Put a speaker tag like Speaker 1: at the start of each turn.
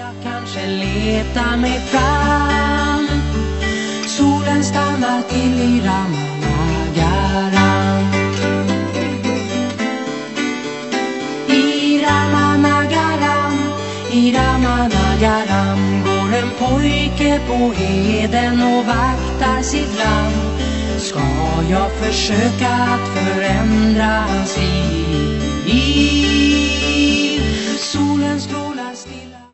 Speaker 1: Kanske leta mig fram. Solen stannar till i Ramanagaram. I Ramanagaram, i Ramanagaram går en pojke på heden och vaktar sitt land. Ska jag försöka att förändra hans liv? Solen står